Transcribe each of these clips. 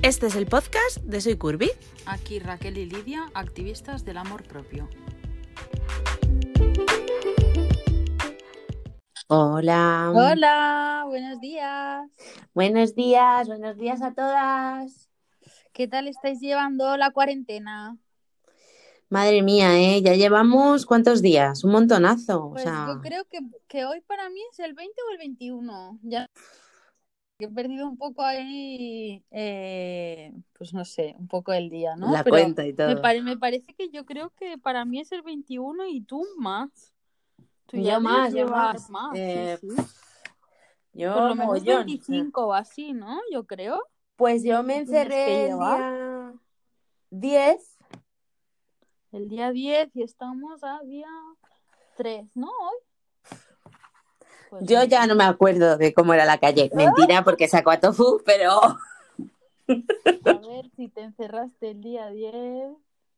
Este es el podcast de Soy Curvy. Aquí Raquel y Lidia, activistas del amor propio. Hola. Hola, buenos días. Buenos días a todas. ¿Qué tal estáis llevando la cuarentena? Madre mía, ya llevamos ¿cuántos días? Un montonazo. Pues yo creo que hoy para mí es el 20 o el 21. Ya he perdido un poco ahí, pues no sé, un poco el día, ¿no? La Pero cuenta y todo. me parece que yo creo que para mí es el 21 y tú más. Tú ya Yo debes más. llevar más, sí. Por Yo lo menos mogollón. 25 o así, ¿no? Yo creo. Pues yo me Tienes que encerré el llevar día 10. el día 10 y estamos a día 3, ¿no? Hoy. Pues Yo ya no me acuerdo de cómo era la calle. Mentira, porque sacó a Tofu, pero... A ver si te encerraste el día 10.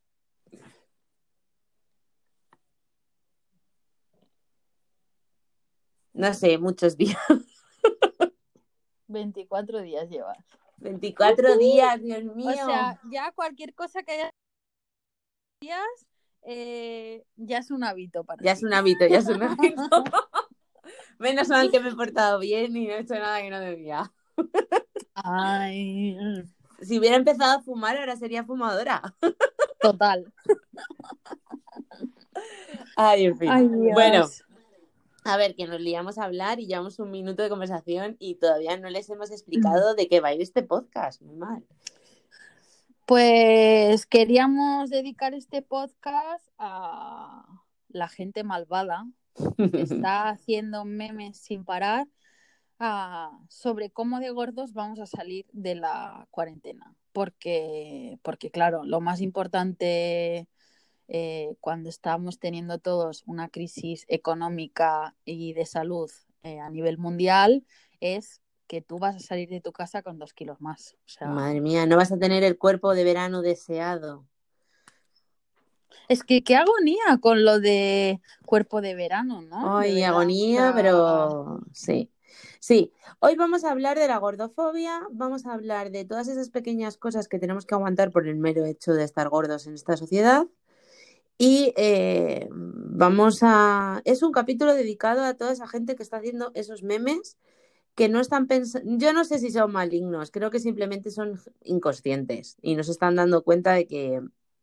No sé, muchos días. 24 días llevas. 24 días, Dios O mío. sea, ya cualquier cosa que haya días, ya es un hábito para Ya ti. es un hábito, ya es un hábito. Menos mal que me he portado bien y no he hecho nada que no debía. Ay, Si hubiera empezado a fumar, ahora sería fumadora. total. Ay, en fin. Ay, Bueno, Dios. a ver, que nos liamos a hablar y llevamos un minuto de conversación y todavía no les hemos explicado de qué va a ir este podcast. Muy mal. Pues queríamos dedicar este podcast a la gente malvada que está haciendo memes sin parar sobre cómo de gordos vamos a salir de la cuarentena. Porque claro, lo más importante cuando estamos teniendo todos una crisis económica y de salud a nivel mundial es que tú vas a salir de tu casa con 2 kilos más. O sea, Madre mía, no vas a tener el cuerpo de verano deseado. es que qué agonía con lo de cuerpo de verano, ¿no? De Ay, verdad. O agonía, sea, pero sí. Sí, hoy vamos a hablar de la gordofobia, vamos a hablar de todas esas pequeñas cosas que tenemos que aguantar por el mero hecho de estar gordos en esta sociedad. Y vamos a... Es un capítulo dedicado a toda esa gente que está haciendo esos memes que no están pensando... Yo no sé si son malignos, creo que simplemente son inconscientes y no se están dando cuenta de que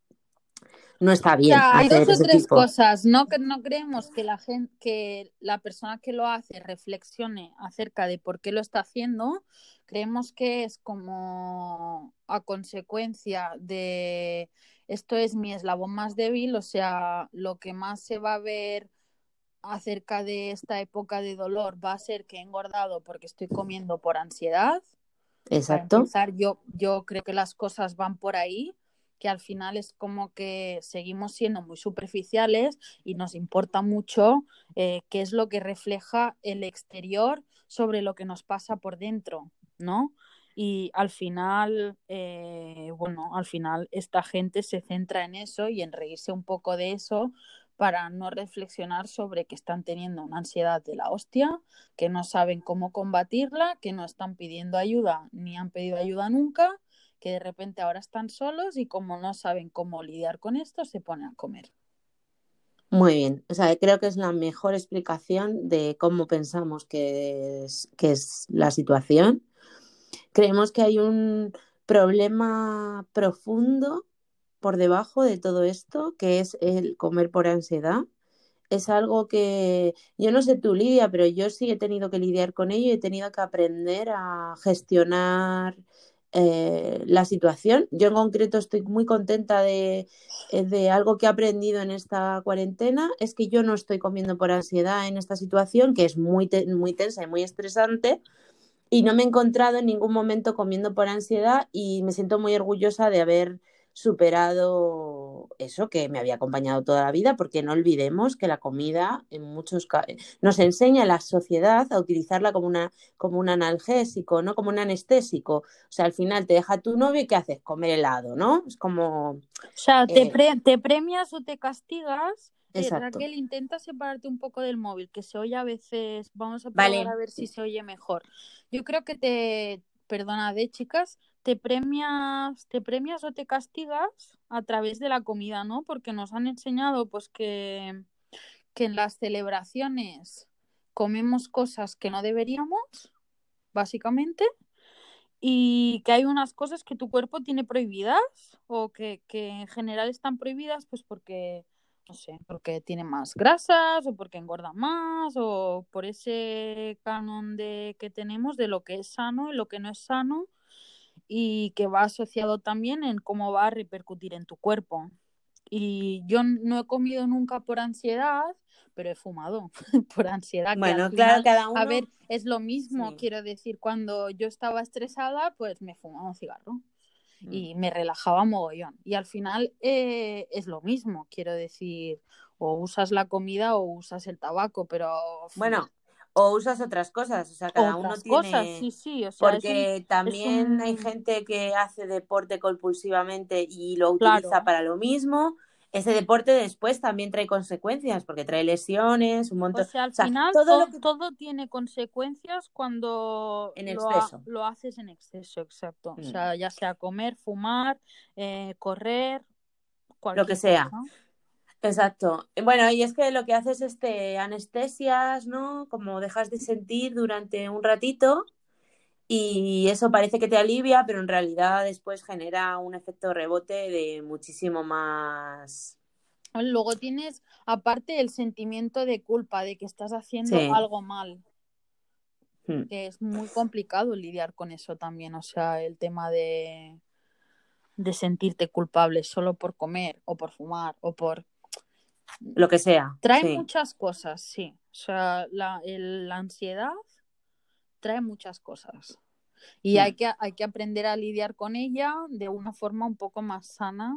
no está o bien sea, hay dos hacer o ese tres tipo. cosas, ¿no? Que no creemos que que la persona que lo hace reflexione acerca de por qué lo está haciendo. Creemos que es como a consecuencia de esto es mi eslabón más débil, o sea, lo que más se va a ver acerca de esta época de dolor va a ser que he engordado porque estoy comiendo por ansiedad. Para Exacto. empezar, yo creo que las cosas van por ahí, que al final es como que seguimos siendo muy superficiales y nos importa mucho qué es lo que refleja el exterior sobre lo que nos pasa por dentro, ¿no? Y al final, al final esta gente se centra en eso y en reírse un poco de eso para no reflexionar sobre que están teniendo una ansiedad de la hostia, que no saben cómo combatirla, que no están pidiendo ayuda ni han pedido ayuda nunca, que de repente ahora están solos y como no saben cómo lidiar con esto, se ponen a comer. Muy bien. O sea, creo que es la mejor explicación de cómo pensamos que es la situación. Creemos que hay un problema profundo por debajo de todo esto, que es el comer por ansiedad. Es algo que yo no sé tú, Lidia, pero yo sí he tenido que lidiar con ello y he tenido que aprender a gestionar la situación. Yo en concreto estoy muy contenta de algo que he aprendido en esta cuarentena, es que yo no estoy comiendo por ansiedad en esta situación, que es muy tensa y muy estresante. Y no me he encontrado en ningún momento comiendo por ansiedad y me siento muy orgullosa de haber superado eso que me había acompañado toda la vida, porque no olvidemos que la comida en muchos nos enseña a la sociedad a utilizarla como un analgésico, ¿no? Como un anestésico. O sea, al final te deja tu novio y ¿qué haces? Comer helado, ¿no? Es como... O sea, eh, te premias o te castigas. exacto. Raquel, intenta separarte un poco del móvil, que se oye a veces. Vamos a probar Vale. a ver si se oye mejor. Yo creo que perdonad, chicas, te premias o te castigas a través de la comida, ¿no? Porque nos han enseñado pues que en las celebraciones comemos cosas que no deberíamos, básicamente, y que hay unas cosas que tu cuerpo tiene prohibidas o que en general están prohibidas pues porque, no sé, porque tiene más grasas o porque engorda más o por ese canon que tenemos de lo que es sano y lo que no es sano y que va asociado también en cómo va a repercutir en tu cuerpo. Y yo no he comido nunca por ansiedad, pero he fumado por ansiedad, que al Bueno, claro, final, cada a uno, ver, es lo mismo, sí. quiero decir, cuando yo estaba estresada, pues me fumaba un cigarro Mm. y me relajaba mogollón. Y al final es lo mismo, quiero decir, o usas la comida o usas el tabaco, pero Bueno, o usas otras cosas, o sea, cada uno otras cosas, tiene, sí, sí, o sea, porque es también hay un, gente que hace deporte compulsivamente y lo utiliza claro. para lo mismo. Ese deporte después también trae consecuencias, porque trae lesiones, un O montón, sea, o al sea, final todo lo que todo tiene consecuencias cuando en exceso, lo haces en exceso, exacto. O mm, sea, ya sea comer, fumar, correr, lo que cualquier cosa. sea. Exacto. Bueno, y es que lo que haces es te anestesias, ¿no? Como dejas de sentir durante un ratito y eso parece que te alivia, pero en realidad después genera un efecto rebote de muchísimo más. Luego tienes, aparte, el sentimiento de culpa de que estás haciendo Sí. algo mal, Mm. que es muy complicado lidiar con eso también. O sea, el tema de sentirte culpable solo por comer o por fumar o por... Lo que sea, Trae sí. muchas cosas, sí. O sea, la ansiedad trae muchas cosas. Y Mm. hay que aprender a lidiar con ella de una forma un poco más sana,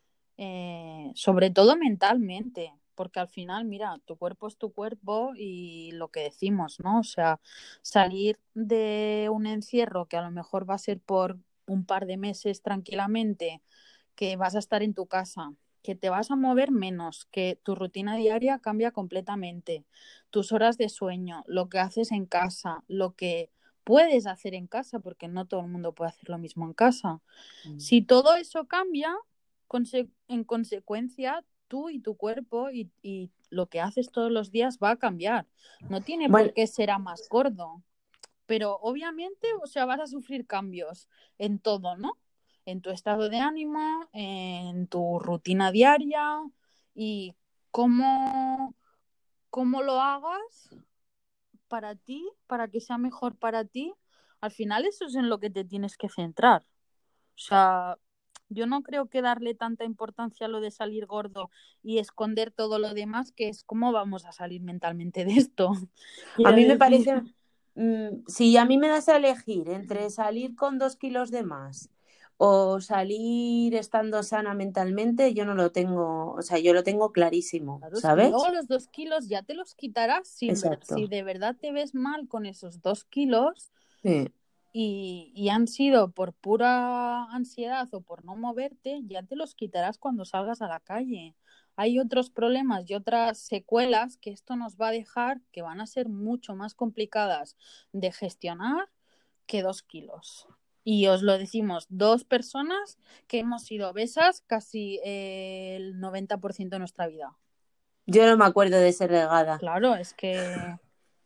sobre todo mentalmente, porque al final, mira, tu cuerpo es tu cuerpo y lo que decimos, ¿no? O sea, salir de un encierro que a lo mejor va a ser por un par de meses tranquilamente, que vas a estar en tu casa, que te vas a mover menos, que tu rutina diaria cambia completamente, tus horas de sueño, lo que haces en casa, lo que puedes hacer en casa, porque no todo el mundo puede hacer lo mismo en casa. Mm. Si todo eso cambia, en consecuencia, tú y tu cuerpo y lo que haces todos los días va a cambiar. No tiene por Bueno, qué ser a más gordo, pero obviamente, o sea, vas a sufrir cambios en todo, ¿no? En tu estado de ánimo, en tu rutina diaria y cómo, cómo lo hagas para ti, para que sea mejor para ti, al final eso es en lo que te tienes que centrar. O sea, yo no creo que darle tanta importancia a lo de salir gordo y esconder todo lo demás, que es cómo vamos a salir mentalmente de esto. a Quiero mí me decir, parece, si a mí me das a elegir entre salir con 2 kilos de más o salir estando sana mentalmente, yo no lo tengo, o sea, yo lo tengo clarísimo, claro, es que luego ¿sabes? los 2 kilos ya te los quitarás si Exacto. de verdad te ves mal con esos 2 kilos Sí. y han sido por pura ansiedad o por no moverte, ya te los quitarás cuando salgas a la calle. Hay otros problemas y otras secuelas que esto nos va a dejar que van a ser mucho más complicadas de gestionar que 2 kilos. Y os lo decimos, dos personas que hemos sido obesas casi el 90% de nuestra vida. Yo no me acuerdo de ser delgada. Claro, es que,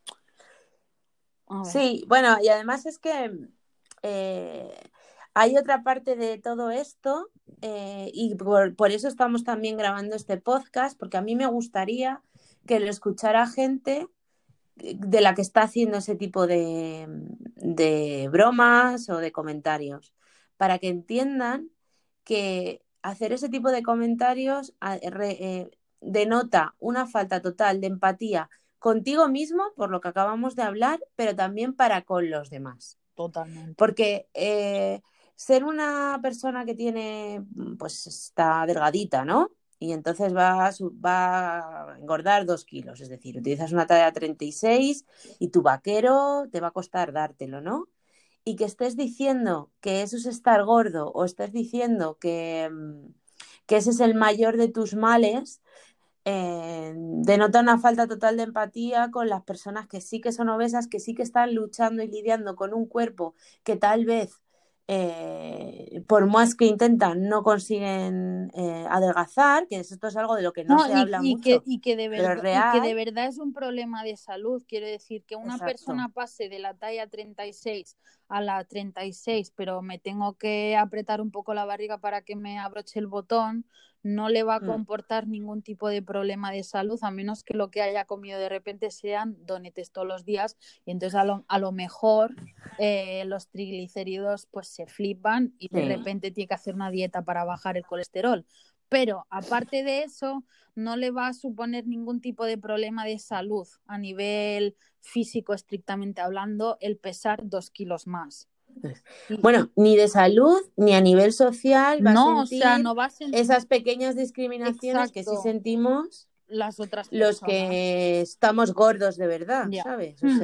a ver, Sí, bueno, y además es que eh, hay otra parte de todo esto y por eso estamos también grabando este podcast, porque a mí me gustaría que lo escuchara gente de la que está haciendo ese tipo de bromas o de comentarios, para que entiendan que hacer ese tipo de comentarios denota una falta total de empatía contigo mismo, por lo que acabamos de hablar, pero también para con los demás. totalmente. Porque ser una persona que tiene, pues está delgadita, ¿no? Y entonces va a engordar 2 kilos, es decir, utilizas una talla 36 y tu vaquero te va a costar dártelo, ¿no? Y que estés diciendo que eso es estar gordo o estés diciendo que ese es el mayor de tus males, denota una falta total de empatía con las personas que sí que son obesas, que sí que están luchando y lidiando con un cuerpo que tal vez por más que intentan, no consiguen adelgazar, que esto es algo de lo que no No, se habla mucho, pero es y que de real. verdad es un problema de salud. Quiero decir, que una Exacto. persona pase de la talla 36 a la 36, pero me tengo que apretar un poco la barriga para que me abroche el botón, no le va a Mm, comportar ningún tipo de problema de salud, a menos que lo que haya comido de repente sean donetes todos los días. Y entonces a lo mejor los triglicéridos pues se flipan y de sí, repente tiene que hacer una dieta para bajar el colesterol. Pero aparte de eso, no le va a suponer ningún tipo de problema de salud a nivel físico, estrictamente hablando, el pesar 2 kilos más. Y bueno, ni de salud ni a nivel social va a no, o sea, sentir no va a ser esas pequeñas discriminaciones que sí exacto sentimos las otras los personas. que estamos gordos de verdad, Ya. ¿sabes? Hmm.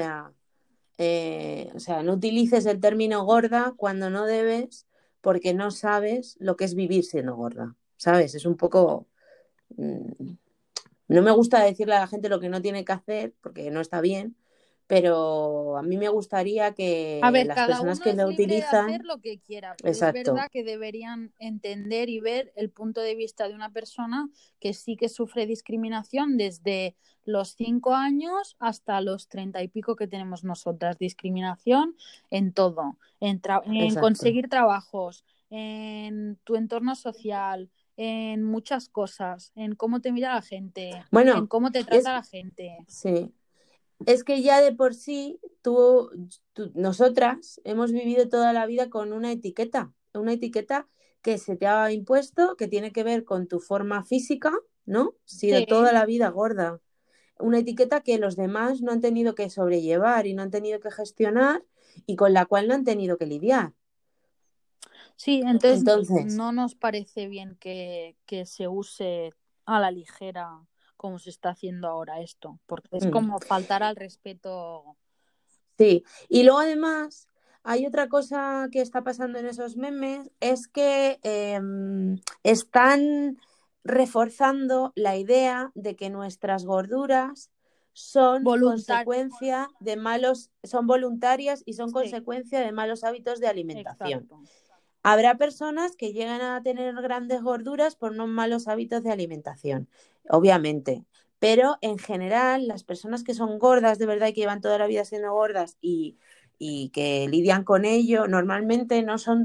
O sea, no utilices el término gorda cuando no debes, porque no sabes lo que es vivir siendo gorda, ¿sabes? Es un poco... no me gusta decirle a la gente lo que no tiene que hacer, porque no está bien, pero a mí me gustaría A que ver, las cada personas uno que es lo libre de hacer utilizan, lo que quiera, pero es exacto, verdad que deberían entender y ver el punto de vista de una persona que sí que sufre discriminación desde los 5 años hasta los 30 y pico que tenemos nosotras. Discriminación en todo, en exacto. conseguir trabajos, en tu entorno social, en muchas cosas, en cómo te mira la gente, en Bueno, cómo te trata es, la gente. sí, es que ya de por sí nosotras hemos vivido toda la vida con una etiqueta que se te ha impuesto, que tiene que ver con tu forma física, ¿no? Sido toda Sí. la vida gorda. Una etiqueta que los demás no han tenido que sobrellevar y no han tenido que gestionar y con la cual no han tenido que lidiar. Sí, entonces Entonces, no nos parece bien que se use a la ligera como se está haciendo ahora esto, porque es mm, como faltar al respeto. sí. Y luego además hay otra cosa que está pasando en esos memes, es que están reforzando la idea de que nuestras gorduras son Voluntar. consecuencia de malos, son voluntarias y son Sí, consecuencia de malos hábitos de alimentación. exacto. Habrá personas que llegan a tener grandes gorduras por unos malos hábitos de alimentación, obviamente, pero en general las personas que son gordas de verdad y que llevan toda la vida siendo gordas y que lidian con ello, normalmente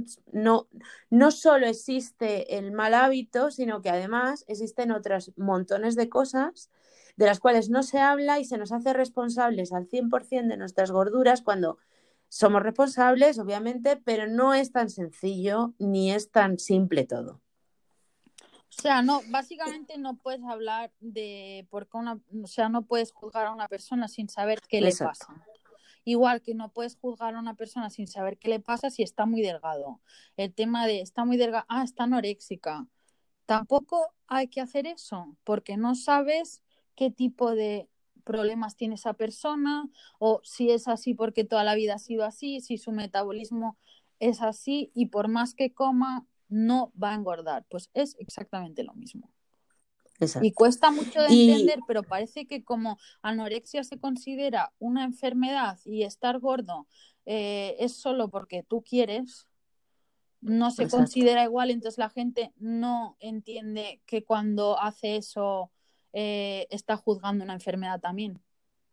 no solo existe el mal hábito, sino que además existen otros montones de cosas de las cuales no se habla y se nos hace responsables al 100% de nuestras gorduras cuando somos responsables, obviamente, pero no es tan sencillo ni es tan simple todo. O sea, no, básicamente no puedes hablar de porque o sea, no puedes juzgar a una persona sin saber qué le Exacto, pasa. Igual que no puedes juzgar a una persona sin saber qué le pasa si está muy delgado. El tema de está muy delgado, está anoréxica. Tampoco hay que hacer eso, porque no sabes qué tipo de problemas tiene esa persona o si es así porque toda la vida ha sido así, si su metabolismo es así y por más que coma no va a engordar. Pues es exactamente lo mismo. Y exacto. cuesta mucho de Y entender, pero parece que como anorexia se considera una enfermedad y estar gordo es solo porque tú quieres, no se exacto. considera igual, entonces la gente no entiende que cuando hace eso está juzgando una enfermedad también.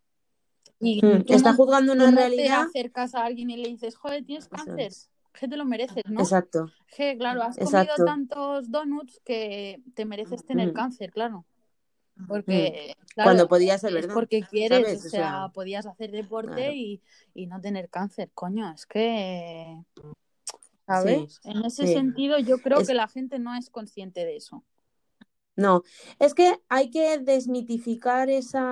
Y Está juzgando tú una no te realidad. acercas a alguien y le dices, joder, tienes Eso cáncer, es. que te lo mereces, ¿no? Exacto, Que claro, has comido exacto. tantos donuts que te mereces tener Mm, cáncer, claro. mm. Porque, claro, Cuando podía ser es verdad, porque quieres, o ¿sabes? O sea, sea, podías hacer deporte claro. y no tener cáncer, coño, es que, Sí, ¿sabes? En ese sí. sentido, yo creo que Es, la gente no es consciente de eso. no, es que hay que desmitificar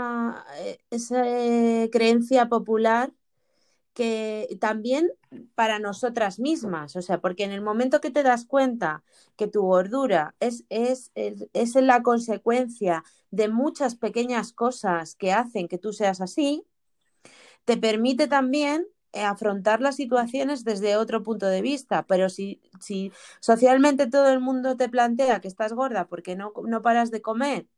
esa creencia popular que también para nosotras mismas, o sea, porque en el momento que te das cuenta que tu gordura es la consecuencia de muchas pequeñas cosas que hacen que tú seas así, te permite también afrontar las situaciones desde otro punto de vista, pero si socialmente todo el mundo te plantea que estás gorda porque no paras de comer,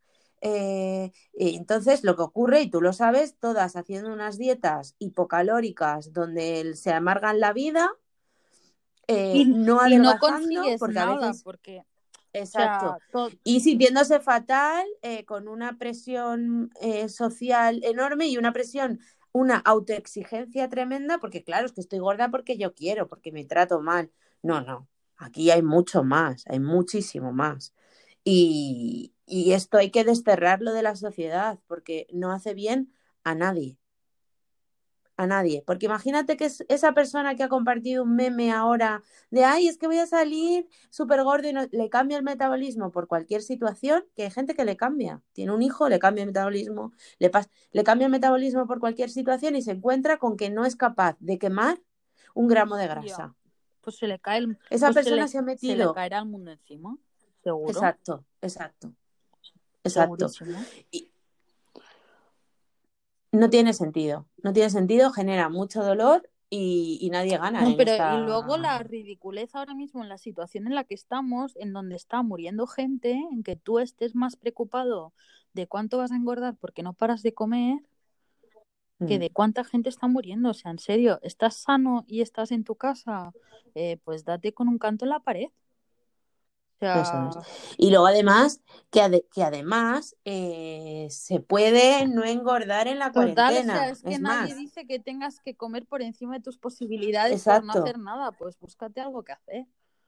y entonces lo que ocurre, y tú lo sabes, todas haciendo unas dietas hipocalóricas donde se amargan la vida, no y no adelgazando, consigues porque a nada, veces, porque, o sea, exacto, y sintiéndose fatal, con una presión social enorme y una presión, una autoexigencia tremenda, porque claro, es que estoy gorda porque yo quiero, porque me trato mal. No, no, aquí hay mucho más, hay muchísimo más. Y esto hay que desterrarlo de la sociedad, porque no hace bien a nadie. A nadie, porque imagínate que es esa persona que ha compartido un meme ahora de, ay, es que voy a salir súper gordo y le cambia el metabolismo por cualquier situación, que hay gente que le cambia, tiene un hijo, le cambia el metabolismo, le cambia el metabolismo por cualquier situación y se encuentra con que no es capaz de quemar un gramo de ya, grasa. pues se le cae Esa persona se ha se le metido, caerá el mundo encima, seguro, exacto, exacto, exacto. segurísimo. Y no tiene sentido, no tiene sentido, genera mucho dolor y nadie gana No, en pero y luego esta... la ridiculez ahora mismo en la situación en la que estamos, en donde está muriendo gente, en que tú estés más preocupado de cuánto vas a engordar porque no paras de comer, que de cuánta gente está muriendo. O sea, en serio, estás sano y estás en tu casa, pues date con un canto en la pared. O Eso es. sea, Y luego además, que además se puede no engordar en la total, o sea, cuarentena. es que Es nadie más, dice que tengas que comer por encima de tus posibilidades por no hacer exacto, nada, pues búscate algo que hacer.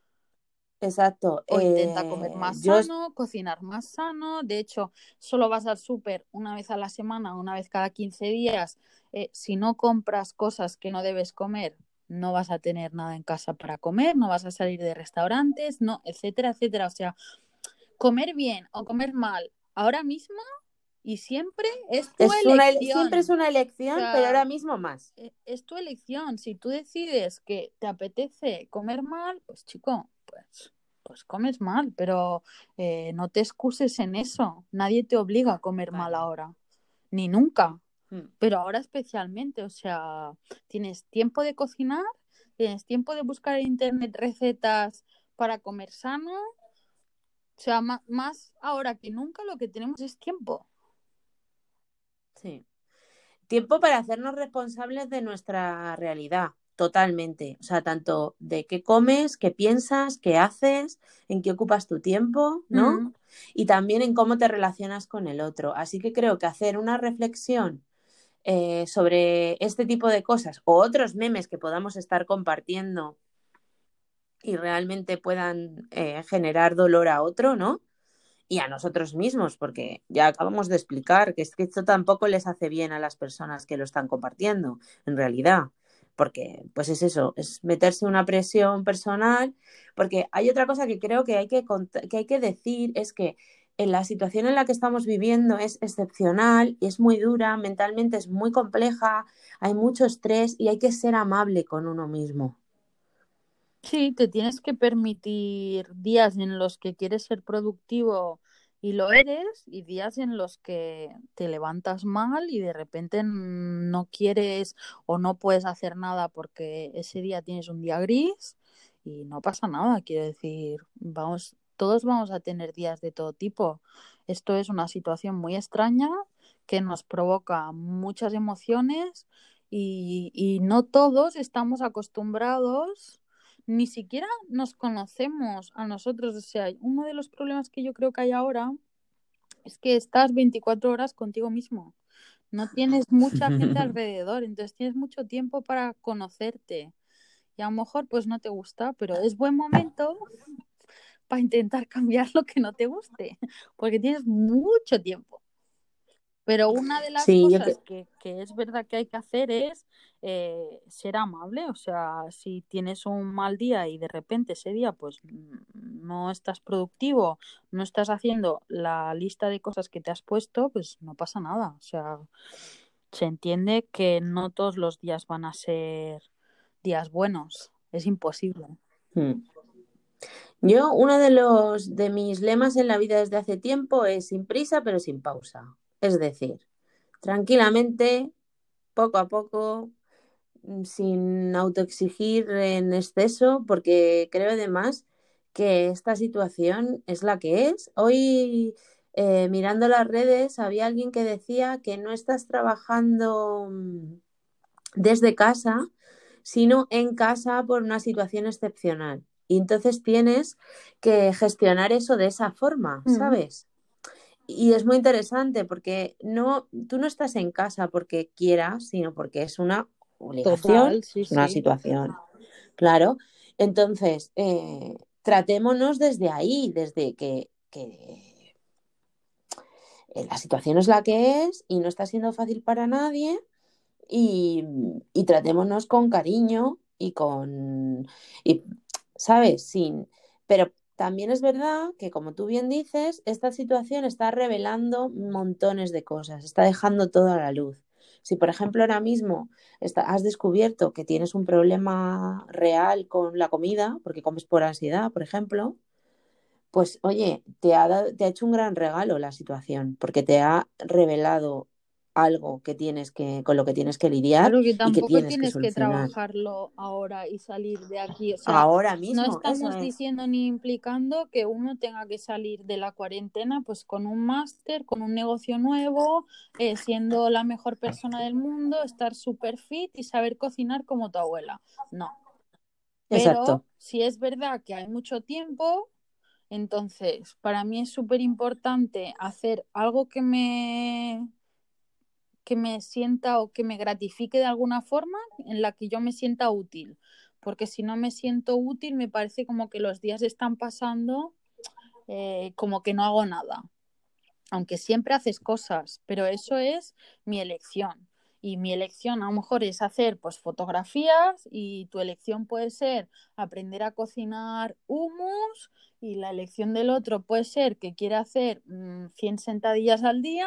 exacto. O intenta comer más Yo, sano, cocinar más sano. De hecho, solo vas al súper una vez a la semana, una vez cada 15 días. Si no compras cosas que no debes comer, no vas a tener nada en casa para comer, no vas a salir de restaurantes, no, etcétera, etcétera. O sea, comer bien o comer mal ahora mismo y siempre es tu siempre es elección. una O elección, pero ahora sea, mismo más. es tu elección. Si tú decides que te apetece comer mal, pues chico, pues comes mal, pero no te excuses en eso. Nadie te obliga a comer mal Vale. ahora, ni nunca, Mm. pero ahora especialmente. O sea, tienes tiempo de cocinar, tienes tiempo de buscar en internet recetas para comer sano. O sea, más ahora que nunca lo que tenemos es tiempo. Sí. Tiempo para hacernos responsables de nuestra realidad, totalmente. O sea, tanto de qué comes, qué piensas, qué haces, en qué ocupas tu tiempo, ¿no? Mm. Y también en cómo te relacionas con el otro. Así que creo que hacer una reflexión sobre este tipo de cosas o otros memes que podamos estar compartiendo y realmente puedan generar dolor a otro, ¿no? Y a nosotros mismos, porque ya acabamos de explicar que es que esto tampoco les hace bien a las personas que lo están compartiendo, en realidad, porque pues es eso, es meterse una presión personal, porque hay otra cosa que creo que que hay que decir, es que en la situación en la que estamos viviendo es excepcional y es muy dura, mentalmente es muy compleja, hay mucho estrés y hay que ser amable con uno mismo. Sí, te tienes que permitir días en los que quieres ser productivo y lo eres, y días en los que te levantas mal y de repente no quieres o no puedes hacer nada porque ese día tienes un día gris y no pasa nada. Quiero decir, todos vamos a tener días de todo tipo. Esto es una situación muy extraña que nos provoca muchas emociones y no todos estamos acostumbrados, ni siquiera nos conocemos a nosotros. O sea, uno de los problemas que yo creo que hay ahora es que estás 24 horas contigo mismo. No tienes mucha gente alrededor, entonces tienes mucho tiempo para conocerte. Y a lo mejor pues no te gusta, pero es buen momento para intentar cambiar lo que no te guste, porque tienes mucho tiempo. Pero una de las Sí, cosas que es verdad que hay que hacer es ser amable. O sea, si tienes un mal día y de repente ese día pues no estás productivo, no estás haciendo la lista de cosas que te has puesto, pues no pasa nada. O sea, se entiende que no todos los días van a ser días buenos. Es imposible. mm. Yo, uno de mis lemas en la vida desde hace tiempo es sin prisa pero sin pausa. Es decir, tranquilamente, poco a poco, sin autoexigir en exceso, porque creo además que esta situación es la que es. Hoy, mirando las redes, había alguien que decía que no estás trabajando desde casa, sino en casa por una situación excepcional. Y entonces tienes que gestionar eso de esa forma, Mm. ¿sabes? Y es muy interesante porque tú no estás en casa porque quieras, sino porque es una obligación, Total, sí, es una sí. situación, claro. Entonces, tratémonos desde ahí, desde que la situación es la que es y no está siendo fácil para nadie y, y tratémonos con cariño y, ¿sabes? Pero también es verdad que, como tú bien dices, esta situación está revelando montones de cosas, está dejando todo a la luz. Si, por ejemplo, ahora mismo has descubierto que tienes un problema real con la comida, porque comes por ansiedad, por ejemplo, pues oye, te ha hecho un gran regalo la situación, porque te ha revelado algo con lo que tienes que lidiar Claro que y que tampoco tienes que tienes que solucionar. trabajarlo ahora y salir de aquí. O sea, Ahora no mismo, eso estamos es. diciendo ni implicando que uno tenga que salir de la cuarentena pues con un máster, con un negocio nuevo, siendo la mejor persona del mundo, estar súper fit y saber cocinar como tu abuela. No. Pero Exacto. si es verdad que hay mucho tiempo, entonces para mí es súper importante hacer algo que me sienta o que me gratifique de alguna forma en la que yo me sienta útil. Porque si no me siento útil, me parece como que los días están pasando como que no hago nada. Aunque siempre haces cosas, pero eso es mi elección. Y mi elección a lo mejor es hacer pues fotografías y tu elección puede ser aprender a cocinar hummus y la elección del otro puede ser que quiera hacer 100 sentadillas al día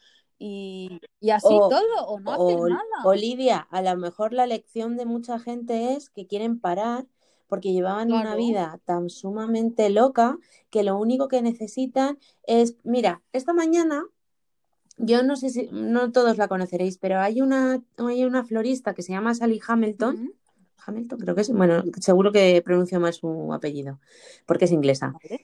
y así O, todo, o no hacer o nada. Lidia, a lo mejor la lección de mucha gente es que quieren parar porque llevaban una Claro. vida tan sumamente loca que lo único que necesitan es, mira, esta mañana, yo no sé si, no todos la conoceréis, pero hay una florista que se llama Sally Hamilton. Mm, Hamilton, creo que es, bueno, seguro que pronuncio mal su apellido, porque es inglesa. vale.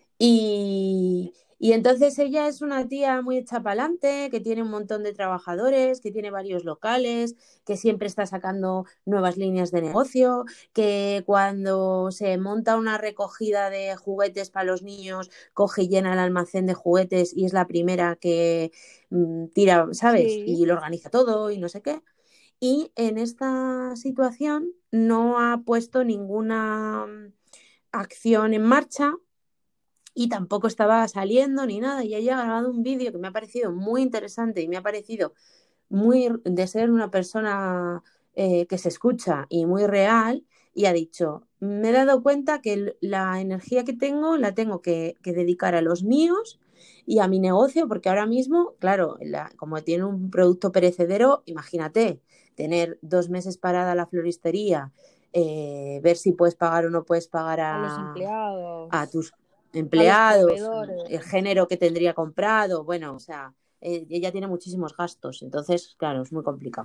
Y entonces ella es una tía muy hecha pa'lante, que tiene un montón de trabajadores, que tiene varios locales, que siempre está sacando nuevas líneas de negocio, que cuando se monta una recogida de juguetes para los niños, coge y llena el almacén de juguetes y es la primera que tira, ¿sabes? Sí. Y lo organiza todo y no sé qué. Y en esta situación no ha puesto ninguna acción en marcha y tampoco estaba saliendo ni nada. Y ella ha grabado un vídeo que me ha parecido muy interesante y me ha parecido muy de ser una persona que se escucha y muy real. Y ha dicho, me he dado cuenta que la energía que tengo la tengo que dedicar a los míos y a mi negocio, porque ahora mismo, claro, como tiene un producto perecedero, imagínate, tener 2 meses parada la floristería, ver si puedes pagar o no puedes pagar A los a empleados, tus a los empleados, el proveedores. género que tendría comprado, bueno, o sea, ella tiene muchísimos gastos, entonces, claro, es muy complicado.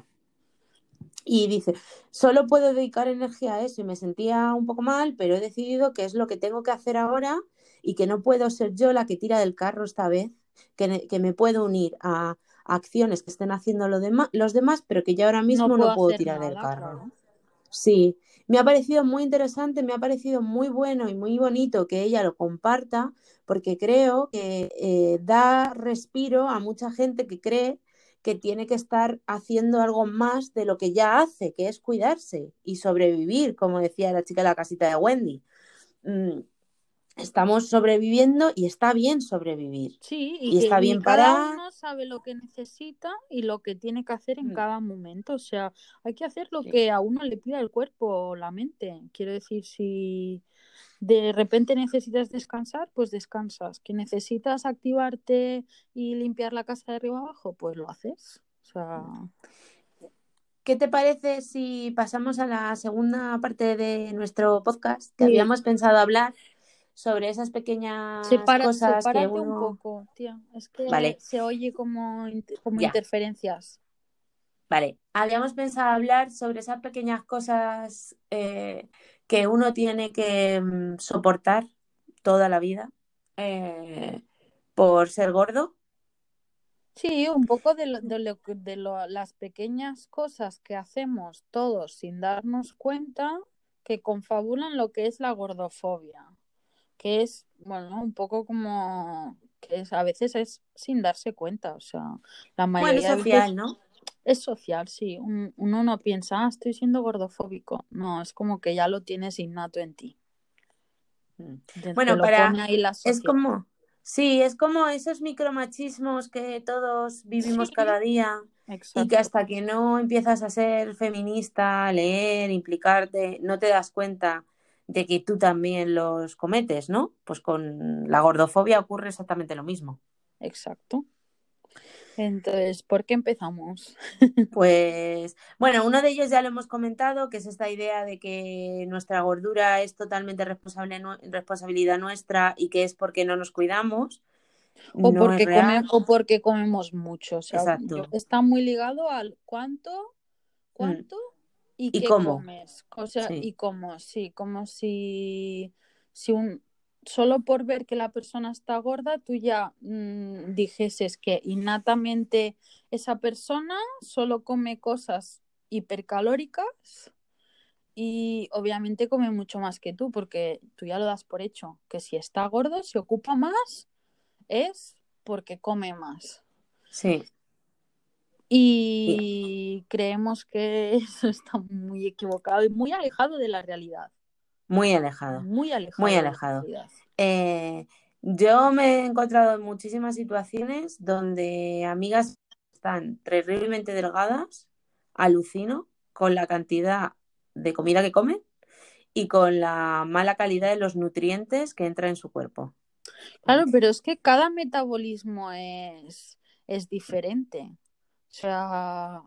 Y dice, solo puedo dedicar energía a eso y me sentía un poco mal, pero he decidido que es lo que tengo que hacer ahora y que no puedo ser yo la que tira del carro esta vez, que me puedo unir a acciones que estén haciendo los demás, pero que yo ahora No mismo puedo no puedo hacer tirar del nada, carro. claro. Sí, me ha parecido muy interesante, me ha parecido muy bueno y muy bonito que ella lo comparta, porque creo que da respiro a mucha gente que cree que tiene que estar haciendo algo más de lo que ya hace, que es cuidarse y sobrevivir, como decía la chica de la casita de Wendy. Mm, Estamos sobreviviendo y está bien sobrevivir. Sí, Y está y bien cada parar. uno sabe lo que necesita y lo que tiene que hacer en Mm, cada momento. O sea, hay que hacer lo sí. que a uno le pida el cuerpo o la mente. Quiero decir, si de repente necesitas descansar, pues descansas. Que necesitas activarte y limpiar la casa de arriba abajo, pues lo haces. O sea, ¿Qué te parece si pasamos a la segunda parte de nuestro podcast? Que sí, habíamos pensado hablar sobre esas pequeñas cosas que sepárate un uno... poco, tía. Es que Vale, se oye como ya, interferencias. vale. Habíamos pensado hablar sobre esas pequeñas cosas que uno tiene que soportar toda la vida por ser gordo. Sí, un poco las pequeñas cosas que hacemos todos sin darnos cuenta que confabulan lo que es la gordofobia, que es, bueno, un poco como que a veces es sin darse cuenta, o sea, la Bueno, mayoría de veces social, ¿no? es social, sí. Uno no piensa, estoy siendo gordofóbico. No, es como que ya lo tienes innato en ti. Mm. Te Bueno, lo pone ahí la es sociedad. como, sí, es como esos micromachismos que todos Sí, vivimos cada día y que exacto, hasta que no empiezas a ser feminista, a leer, implicarte, no te das cuenta de que tú también los cometes, ¿no? Pues con la gordofobia ocurre exactamente lo mismo. exacto. Entonces, ¿por qué empezamos? Pues bueno, uno de ellos ya lo hemos comentado, que es esta idea de que nuestra gordura es totalmente responsabilidad nuestra y que es porque no nos cuidamos. No es real. O porque comemos mucho. O sea, Exacto. está muy ligado al Mm. cuánto y ¿Y qué cómo? comes. O sea, Sí. y cómo, sí, como si solo por ver que la persona está gorda, tú ya dijeses que innatamente esa persona solo come cosas hipercalóricas y obviamente come mucho más que tú, porque tú ya lo das por hecho, que si está gordo, se ocupa más, es porque come más. Sí. Y Y creemos que eso está muy equivocado y muy alejado de la realidad. muy alejado. Muy Muy alejado de la alejado. realidad. Eh, yo me he encontrado en muchísimas situaciones donde amigas están terriblemente delgadas, alucino, con la cantidad de comida que comen y con la mala calidad de los nutrientes que entra en su cuerpo. Claro, pero es que cada metabolismo es diferente. O sea,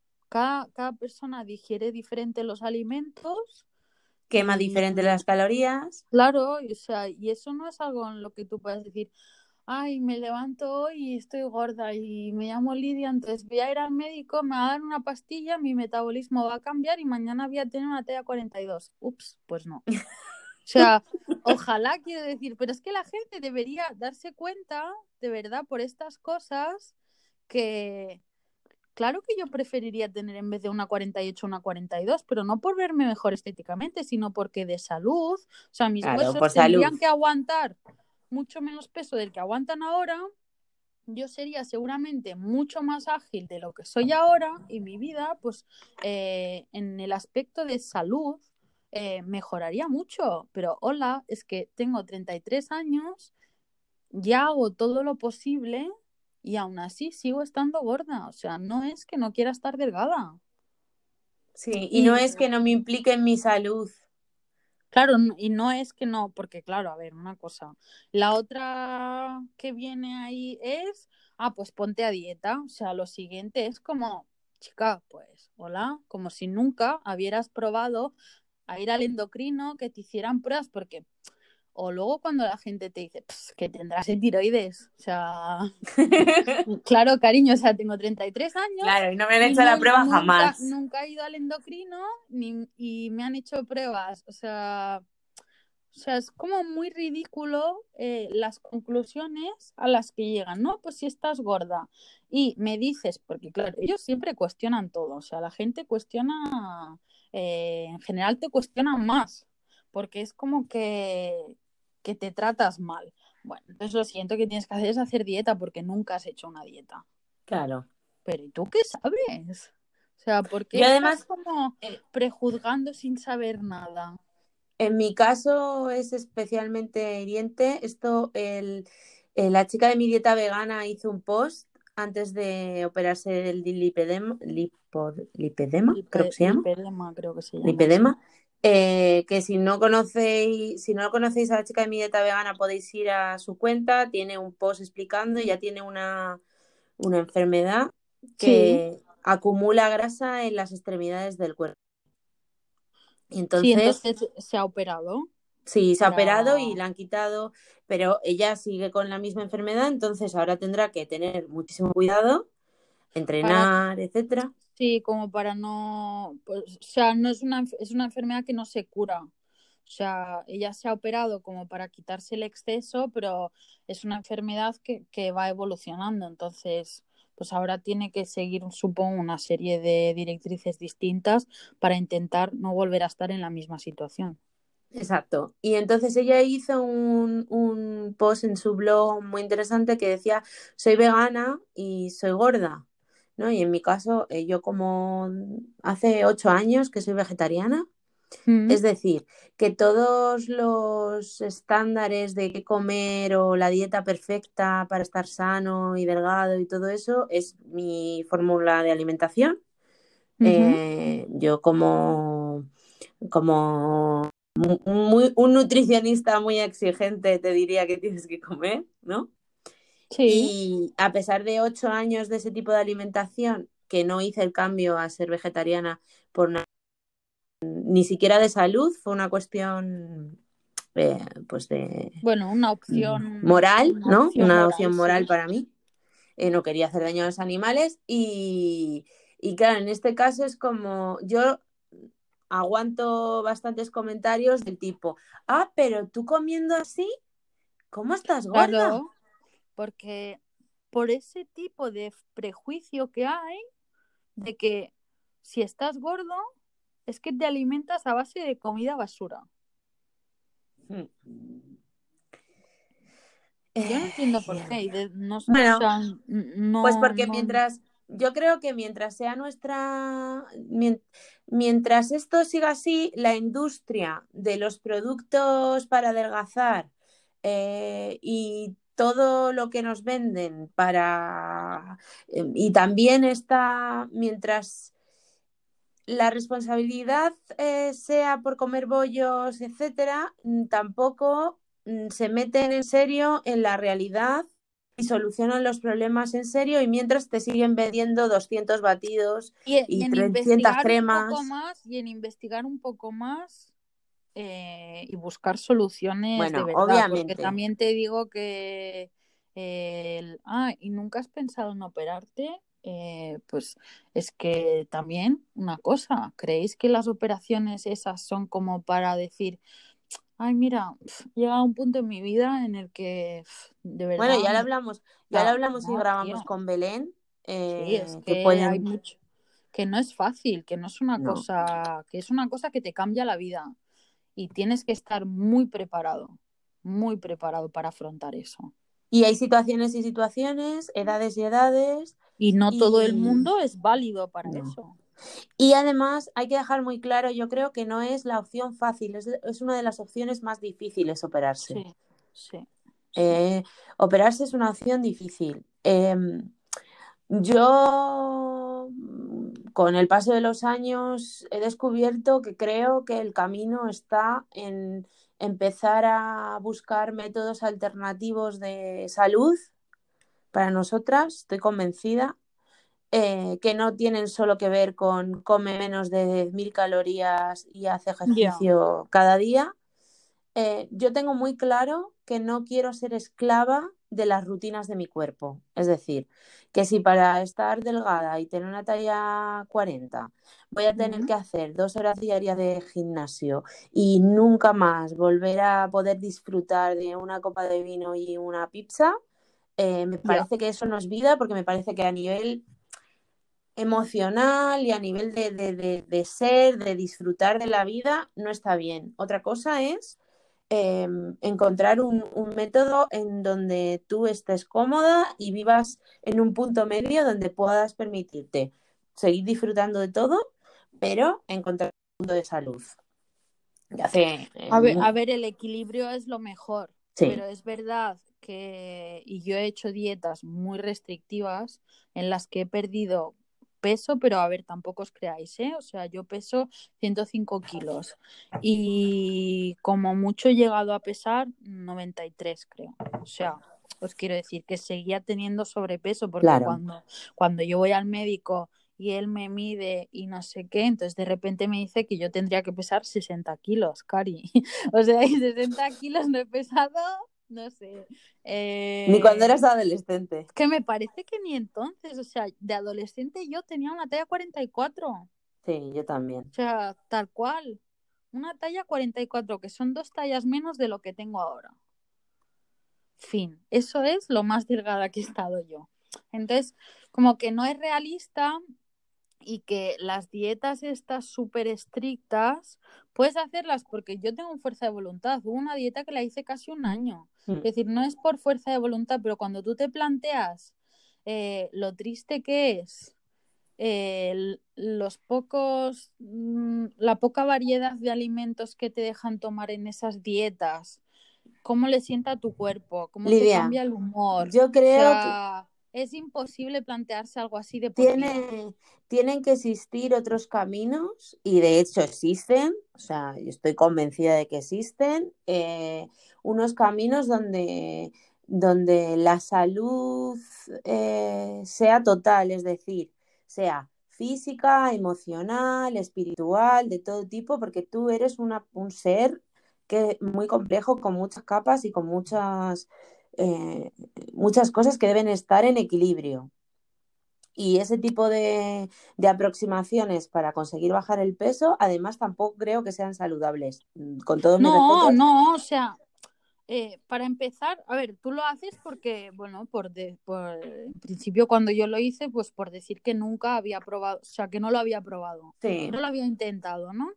cada persona digiere diferente los alimentos Quema diferente las y calorías. claro, o sea, y eso no es algo en lo que tú puedas decir, ay, me levanto hoy y estoy gorda y me llamo Lidia, entonces voy a ir al médico, me va a dar una pastilla, mi metabolismo va a cambiar y mañana voy a tener una talla 42. Ups, pues no. O sea, ojalá quiero decir, pero es que la gente debería darse cuenta, de verdad, por estas cosas, que claro que yo preferiría tener en vez de una 48 una 42, pero no por verme mejor estéticamente, sino porque de salud, o sea, mis Claro, huesos por salud. tendrían que aguantar mucho menos peso del que aguantan ahora, yo sería seguramente mucho más ágil de lo que soy ahora y mi vida, pues en el aspecto de salud, mejoraría mucho. Pero hola, es que tengo 33 años, ya hago todo lo posible y aún así sigo estando gorda. O sea, no es que no quiera estar delgada. Sí, y no Y es que no me implique en mi salud. claro, y no es que no, porque claro, a ver, una cosa. La otra que viene ahí es, pues ponte a dieta. O sea, lo siguiente es como, chica, pues, hola, como si nunca hubieras probado a ir al endocrino, que te hicieran pruebas, porque, o luego cuando la gente te dice, que tendrás el tiroides. O sea, claro, cariño, o sea, tengo 33 años Claro, y no me han y hecho la prueba nunca, jamás. nunca he ido al endocrino y me han hecho pruebas. O sea, es como muy ridículo las conclusiones a las que llegan, ¿no? Pues si estás gorda y me dices, porque claro, ellos siempre cuestionan todo, o sea, la gente cuestiona, en general te cuestionan más, porque es como que te tratas mal. Bueno, entonces lo siguiente que tienes que hacer es hacer dieta porque nunca has hecho una dieta. Claro. Pero ¿y tú qué sabes? O sea, ¿por qué Yo estás además, como eh, prejuzgando sin saber nada? en mi caso es especialmente hiriente. La chica de mi dieta vegana hizo un post antes de operarse del lipedema, creo que se llama, Lipedema creo que se llama así. lipedema. Que si no conocéis a la chica de mi dieta vegana, podéis ir a su cuenta. Tiene un post explicando y ya tiene una enfermedad Sí, que acumula grasa en las extremidades del cuerpo. Y sí, entonces, entonces se ha operado sí, se ha para... operado y la han quitado, pero ella sigue con la misma enfermedad, entonces ahora tendrá que tener muchísimo cuidado, para entrenar, etcétera. sí, como para no... Pues, o sea, no es una enfermedad que no se cura. O sea, ella se ha operado como para quitarse el exceso, pero es una enfermedad que va evolucionando. Entonces, pues ahora tiene que seguir, supongo, una serie de directrices distintas para intentar no volver a estar en la misma situación. Exacto. Y entonces ella hizo un post en su blog muy interesante que decía, soy vegana y soy gorda, ¿no? Y en mi caso, yo como hace 8 años que soy vegetariana, Mm. es decir, que todos los estándares de qué comer o la dieta perfecta para estar sano y delgado y todo eso es mi fórmula de alimentación. Ujú. Yo como un nutricionista muy exigente te diría que tienes que comer, ¿no? Sí, Y a pesar de 8 años de ese tipo de alimentación, que no hice el cambio a ser vegetariana por ni siquiera de salud, fue una cuestión pues de bueno, moral, una ¿no? opción Una moral, opción moral sí. para mí. No quería hacer daño a los animales y claro, en este caso es como yo aguanto bastantes comentarios del tipo, pero tú comiendo así, ¿cómo estás gorda? Claro, porque por ese tipo de prejuicio que hay de que si estás gordo es que te alimentas a base de comida basura. Hmm. Yo no entiendo por Eh, qué. No, o bueno, sea, pues no, porque no. yo creo que mientras esto siga así, la industria de los productos para adelgazar y todo lo que nos venden y también está, mientras la responsabilidad sea por comer bollos, etcétera, tampoco se meten en serio en la realidad y solucionan los problemas en serio y mientras te siguen vendiendo 200 batidos Y y en 300 investigar un poco cremas. más, y buscar soluciones de Bueno, verdad, porque obviamente, también te digo que ¿y nunca has pensado en operarte? Pues es que también una cosa, ¿creéis que las operaciones esas son como para decir, ay, mira, llega un punto en mi vida en el que de bueno, verdad ya lo hablamos y no, grabamos tío. con Belén, Sí, es que que hay pueden, mucho, que no es fácil, que no es una no. cosa, que es una cosa que te cambia la vida y tienes que estar muy preparado para afrontar eso. Y hay situaciones y situaciones, edades y edades, Y no todo el y mundo es válido para no. eso. Y además hay que dejar muy claro, yo creo que no es la opción fácil, es una de las opciones más difíciles operarse. Sí, sí, sí. Eh, Operarse es una opción difícil. Yo, con el paso de los años, he descubierto que creo que el camino está en empezar a buscar métodos alternativos de salud para nosotras, estoy convencida, que no tienen solo que ver con come menos de 1000 calorías y hace Ya. ejercicio cada día. Yo tengo muy claro que no quiero ser esclava de las rutinas de mi cuerpo. Es decir, que si para estar delgada y tener una talla 40 voy a tener Mm. que hacer 2 horas diarias de gimnasio y nunca más volver a poder disfrutar de una copa de vino y una pizza, me Ya. parece que eso no es vida porque me parece que a nivel emocional y a nivel de ser, de disfrutar de la vida, no está bien. Otra cosa es encontrar un método en donde tú estés cómoda y vivas en un punto medio donde puedas permitirte seguir disfrutando de todo, pero encontrar un punto de salud. Que hace, A ver, el equilibrio es lo mejor, sí, pero es verdad y yo he hecho dietas muy restrictivas en las que he perdido peso, pero a ver, tampoco os creáis, ¿eh? O sea, yo peso 105 kilos y como mucho he llegado a pesar 93, creo. O sea, os quiero decir que seguía teniendo sobrepeso porque claro. cuando yo voy al médico y él me mide y no sé qué, entonces de repente me dice que yo tendría que pesar 60 kilos, Cari. O sea, y 60 kilos no he pesado, no sé. Ni cuando Eh, eras adolescente. que me parece que ni entonces, o sea, de adolescente yo tenía una talla 44, o Sí, yo también. sea, tal cual. Una talla 44, que son 2 tallas menos de lo que tengo ahora. Fin, eso es lo más delgada que he estado yo. Entonces, como que no es realista y que las dietas estas súper estrictas puedes hacerlas porque yo tengo fuerza de voluntad. Hubo una dieta que la hice casi un año. Mm. Es decir, no es por fuerza de voluntad, pero cuando tú te planteas lo triste que es los pocos, la poca variedad de alimentos que te dejan tomar en esas dietas, cómo le sienta a tu cuerpo, cómo te Lidia, cambia el humor. yo O creo que sea, es imposible plantearse algo así de por vida. tiene, tienen que existir otros caminos y de hecho existen, o sea, yo estoy convencida de que existen unos caminos donde la salud sea total, es decir, sea física, emocional, espiritual, de todo tipo, porque tú eres un ser muy complejo, con muchas capas y con eh, muchas cosas que deben estar en equilibrio. Y ese tipo de aproximaciones para conseguir bajar el peso, además tampoco creo que sean saludables. Con todos mis No, respetos, no, o sea, para empezar, a ver, tú lo haces porque, bueno, en principio cuando yo lo hice, pues por decir que nunca había probado, o sea, que no lo había probado, sí. no lo había intentado, ¿no?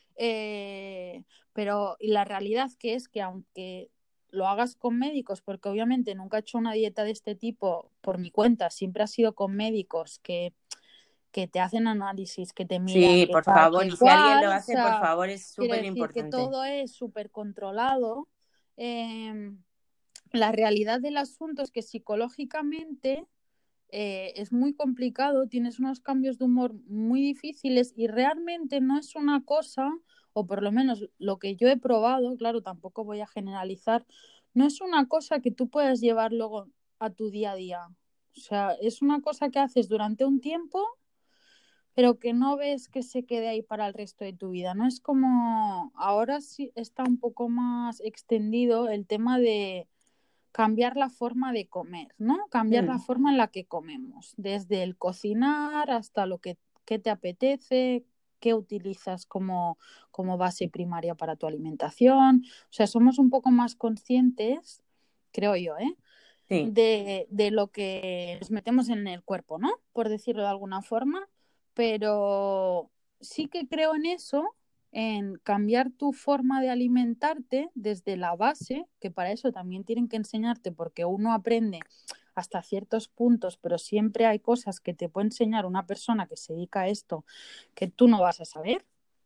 Eh, pero y la realidad que es que aunque lo hagas con médicos, porque obviamente nunca he hecho una dieta de este tipo por mi cuenta, siempre ha sido con médicos que te hacen análisis, que te miran, Sí, que por tal, favor. que Y si alguien lo cual, o hace, por sea, favor, es quiero súper decir que importante. todo es súper controlado. Eh, la realidad del asunto es que psicológicamente es muy complicado, tienes unos cambios de humor muy difíciles y realmente no es una cosa, o por lo menos lo que yo he probado, claro, tampoco voy a generalizar, no es una cosa que tú puedas llevar luego a tu día a día. O sea, es una cosa que haces durante un tiempo, pero que no ves que se quede ahí para el resto de tu vida. No es como ahora sí está un poco más extendido el tema de cambiar la forma de comer, ¿no? Cambiar la Mm, forma en la que comemos, desde el cocinar hasta que te apetece, qué utilizas como base primaria para tu alimentación. O sea, somos un poco más conscientes, creo yo, sí. de lo que nos metemos en el cuerpo, ¿no? Por decirlo de alguna forma, pero sí que creo en eso, en cambiar tu forma de alimentarte desde la base, que para eso también tienen que enseñarte, porque uno aprende hasta ciertos puntos, pero siempre hay cosas que te puede enseñar una persona que se dedica a esto que tú no vas a saber.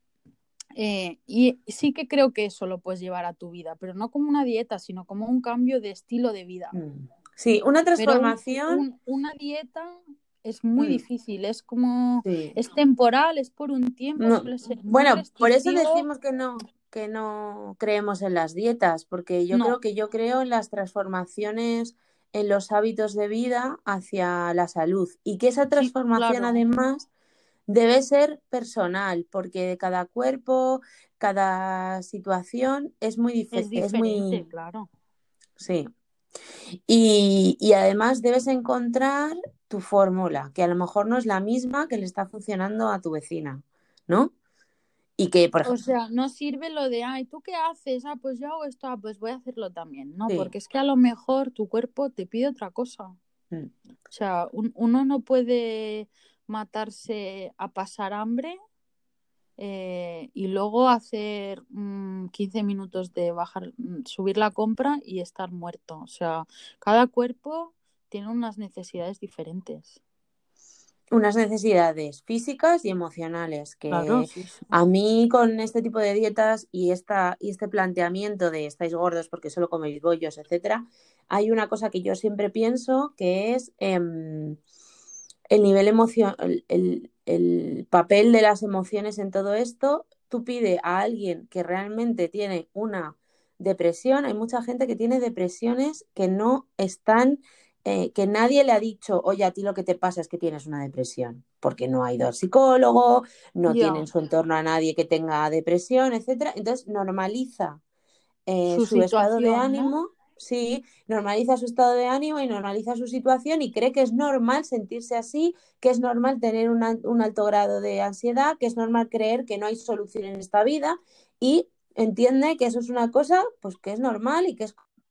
Y sí que creo que eso lo puedes llevar a tu vida, pero no como una dieta, sino como un cambio de estilo de vida. Mm. Sí, una Pero transformación. una dieta es muy Mm, difícil, es como, sí. es temporal, es por un tiempo, No, suele ser muy bueno, por eso restrictivo. decimos que no creemos en las dietas, porque No, yo creo en las transformaciones en los hábitos de vida hacia la salud y que esa sí, transformación claro, además debe ser personal, porque cada cuerpo, cada situación es es diferente, muy, claro. sí. Y además debes encontrar tu fórmula, que a lo mejor no es la misma que le está funcionando a tu vecina, ¿no? Y que, por O ejemplo, sea, no sirve lo de, ay, ¿tú qué haces? Ah, pues yo hago esto, ah, pues voy a hacerlo también. No, sí. porque es que a lo mejor tu cuerpo te pide otra cosa. O Mm. sea, uno no puede matarse a pasar hambre y luego hacer 15 minutos de bajar, subir la compra y estar muerto. O sea, cada cuerpo tiene unas necesidades diferentes. Unas necesidades físicas y emocionales Claro, que sí, sí. a mí con este tipo de dietas y este planteamiento de estáis gordos porque solo coméis bollos, etcétera, hay una cosa que yo siempre pienso que es el nivel emocional, el papel de las emociones en todo esto. Tú pide a alguien que realmente tiene una depresión, hay mucha gente que tiene depresiones que no están que nadie le ha dicho, oye, a ti lo que te pasa es que tienes una depresión, porque no ha ido al psicólogo, no tiene Ya, en su entorno a nadie que tenga depresión, etcétera. Entonces normaliza su su estado de situación, ¿no? ánimo, sí, normaliza su estado de ánimo y normaliza su situación y cree que es normal sentirse así, que es normal tener un alto grado de ansiedad, que es normal creer que no hay solución en esta vida y entiende que eso es una cosa pues que es normal y que es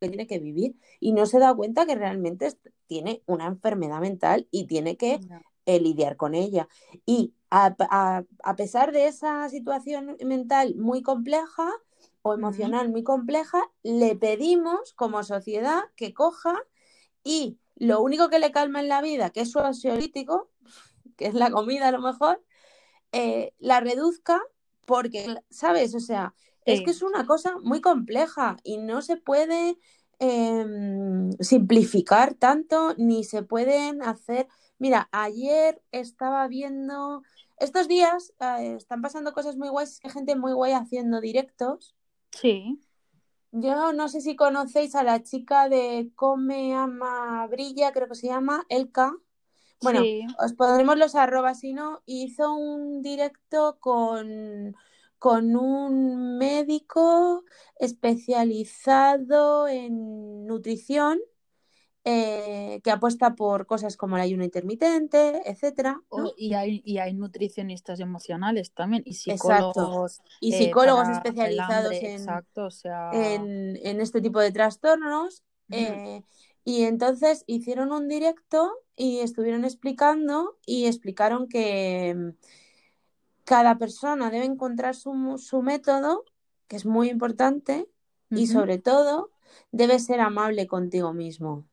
que tiene que vivir y no se da cuenta que realmente tiene una enfermedad mental y tiene que Ya. lidiar con ella. Y a pesar de esa situación mental muy compleja o Mm. emocional muy compleja, le pedimos como sociedad que coja y lo único que le calma en la vida, que es su ansiolítico, que es la comida a lo mejor, la reduzca porque, ¿sabes? O sea, es que Sí, es una cosa muy compleja y no se puede simplificar tanto ni se pueden hacer. Mira, ayer estaba viendo, estos días están pasando cosas muy guays, hay gente muy guay haciendo directos. sí, Yo no sé si conocéis a la chica de Come, Ama, Brilla, creo que se llama, Elka. Bueno, sí. os pondremos los arrobas, si no, hizo un directo con un médico especializado en nutrición que apuesta por cosas como el ayuno intermitente, etcétera, ¿no? Y hay nutricionistas emocionales también y Exacto. psicólogos Y psicólogos para el especializados hambre, exacto, o sea, en este tipo de trastornos. ujú, Y entonces hicieron un directo y estuvieron explicando y explicaron que cada persona debe encontrar su método, que es muy importante, y ujú. sobre todo debe ser amable contigo mismo.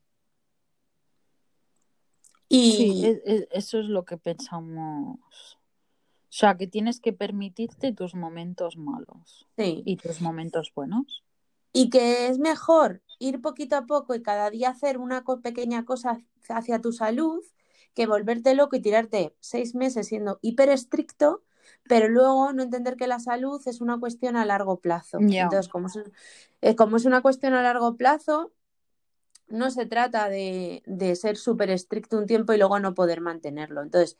Sí, Y eso es lo que pensamos. O sea, que tienes que permitirte tus momentos malos sí, y tus momentos buenos. y que es mejor ir poquito a poco y cada día hacer una pequeña cosa hacia tu salud que volverte loco y tirarte 6 meses siendo hiper estricto, pero luego no entender que la salud es una cuestión a largo plazo. Ya. Entonces, como es una cuestión a largo plazo, no se trata de ser súper estricto un tiempo y luego no poder mantenerlo. Entonces,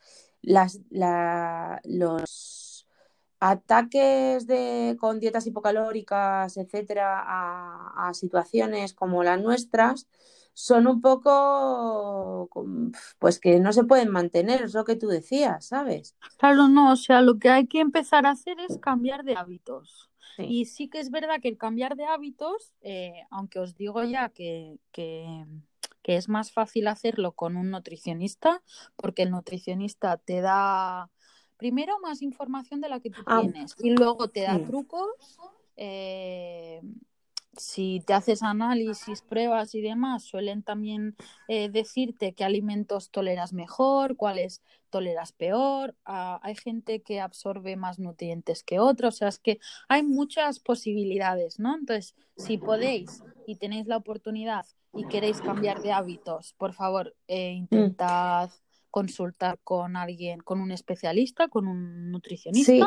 los ataques con dietas hipocalóricas, etcétera, a situaciones como las nuestras, son un poco, pues que no se pueden mantener, es lo que tú decías, ¿sabes? Claro, no, o sea, lo que hay que empezar a hacer es cambiar de hábitos. Sí. Y sí que es verdad que el cambiar de hábitos, aunque os digo ya que es más fácil hacerlo con un nutricionista, porque el nutricionista te da primero más información de la que tú Ah, tienes y luego te da sí. trucos. eh, si te haces análisis, pruebas y demás, suelen también decirte qué alimentos toleras mejor, cuáles toleras peor. Hay gente que absorbe más nutrientes que otros, o sea, es que hay muchas posibilidades, ¿no? Entonces, si podéis y tenéis la oportunidad y queréis cambiar de hábitos, por favor, Mm. intentad consultar con alguien, con un especialista, con un nutricionista. Sí,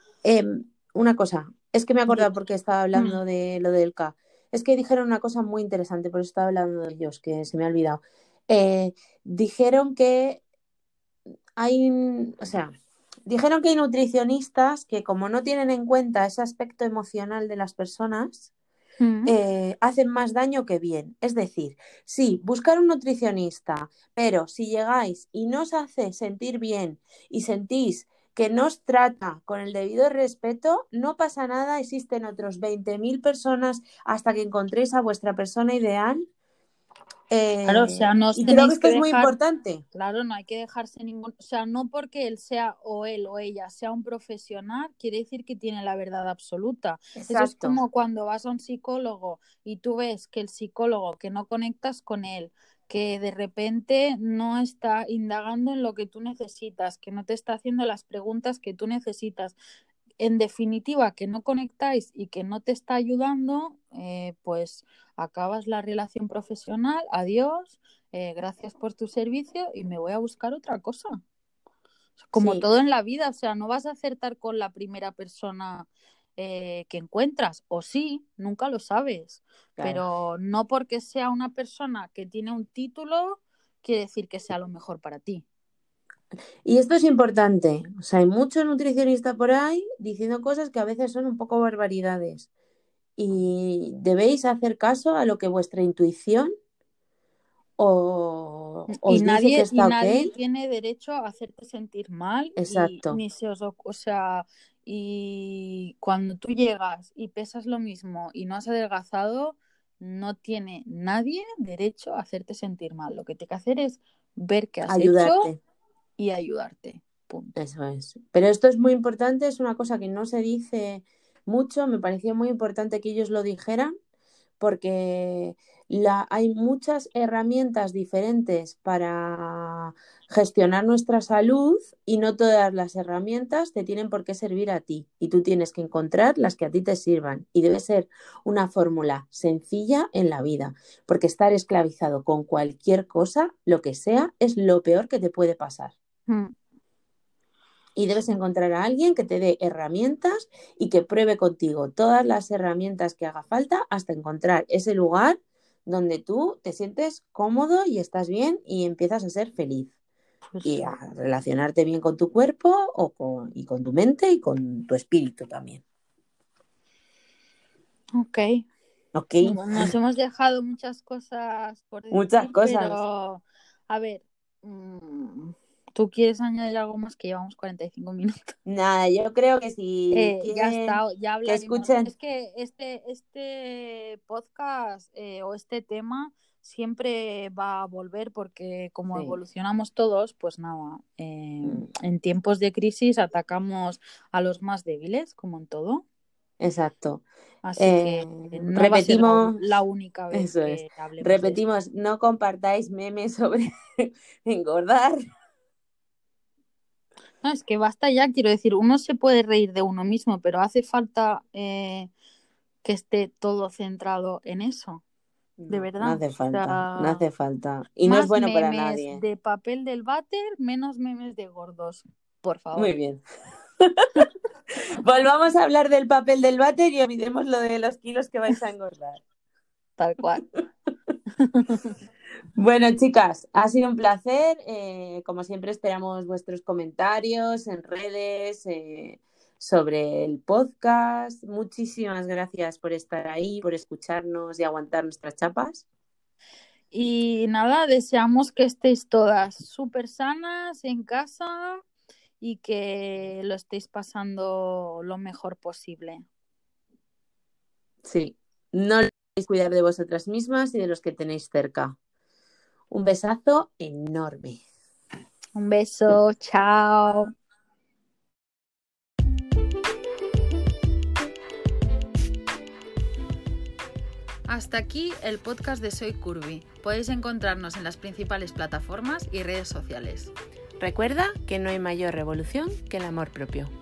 una cosa, es que me he Y- acordado porque estaba Mm, hablando de lo del K. Es que dijeron una cosa muy interesante, por eso estaba hablando de ellos, que se me ha olvidado. Eh, dijeron que hay, o sea, dijeron que hay nutricionistas que como no tienen en cuenta ese aspecto emocional de las personas, mm. hacen más daño que bien. Es decir, sí, buscar un nutricionista, pero si llegáis y no os hace sentir bien y sentís que no os trata con el debido respeto, no pasa nada, existen otros 20.000 personas hasta que encontréis a vuestra persona ideal. Claro, o sea, no os Y creo que tenéis esto que es muy dejar. importante. Claro, no hay que dejarse ningún, o sea, no porque él o ella sea un profesional, quiere decir que tiene la verdad absoluta. Eso es Exacto. como cuando vas a un psicólogo y tú ves que el psicólogo, que no conectas con él, que de repente no está indagando en lo que tú necesitas, que no te está haciendo las preguntas que tú necesitas. En definitiva, que no conectáis y que no te está ayudando, pues acabas la relación profesional, adiós, gracias por tu servicio y me voy a buscar otra cosa. Como Sí, todo en la vida, o sea, no vas a acertar con la primera persona que encuentras, o sí, nunca lo sabes, claro. pero no porque sea una persona que tiene un título, quiere decir que sea lo mejor para ti. Y esto es importante. O sea, hay mucho nutricionista por ahí diciendo cosas que a veces son un poco barbaridades. Y debéis hacer caso a lo que vuestra intuición os dice que Y está ok. nadie tiene derecho a hacerte sentir mal y Exacto. ni se os, o sea, y cuando tú llegas y pesas lo mismo y no has adelgazado, no tiene nadie derecho a hacerte sentir mal. Lo que tiene que hacer es ver qué has Ayudarte. hecho y ayudarte. Punto. Eso es. Pero esto es muy importante, es una cosa que no se dice mucho, me pareció muy importante que ellos lo dijeran, porque hay muchas herramientas diferentes para gestionar nuestra salud y no todas las herramientas te tienen por qué servir a ti y tú tienes que encontrar las que a ti te sirvan y debe ser una fórmula sencilla en la vida, porque estar esclavizado con cualquier cosa, lo que sea, es lo peor que te puede pasar. Y debes encontrar a alguien que te dé herramientas y que pruebe contigo todas las herramientas que haga falta hasta encontrar ese lugar donde tú te sientes cómodo y estás bien y empiezas a ser feliz. Pues Y sí. a relacionarte bien con tu cuerpo y con tu mente y con tu espíritu también. Ok. Ok, Nos hemos dejado muchas cosas por muchas decir, cosas. pero a ver, ¿tú quieres añadir algo más? Que llevamos 45 minutos. Nada, yo creo que si Ya quieren está, ya que hablaremos. escuchen, Es que este podcast o este tema siempre va a volver porque como sí. evolucionamos todos, pues nada, en tiempos de crisis atacamos a los más débiles, como en todo. Exacto. Así que no va a ser Repetimos, la única vez eso es, que hablemos de esto. repetimos, no compartáis memes sobre engordar. No, es que basta ya, quiero decir, uno se puede reír de uno mismo, pero hace falta que esté todo centrado en eso, de No, no verdad. hace O falta, no sea, hace falta. Y no es más bueno para memes nadie. de papel del váter, menos memes de gordos, por Muy favor. bien. Volvamos a hablar del papel del váter y olvidemos lo de los kilos que vais a engordar. Tal cual. Bueno, chicas, ha sido un placer. Como siempre, esperamos vuestros comentarios en redes sobre el podcast. Muchísimas gracias por estar ahí, por escucharnos y aguantar nuestras chapas. Y nada, deseamos que estéis todas súper sanas en casa y que lo estéis pasando lo mejor posible. Sí, no olvidéis cuidar de vosotras mismas y de los que tenéis cerca. Un besazo enorme. Un beso, chao. Hasta aquí el podcast de Soy Curvy. Podéis encontrarnos en las principales plataformas y redes sociales. Recuerda que no hay mayor revolución que el amor propio.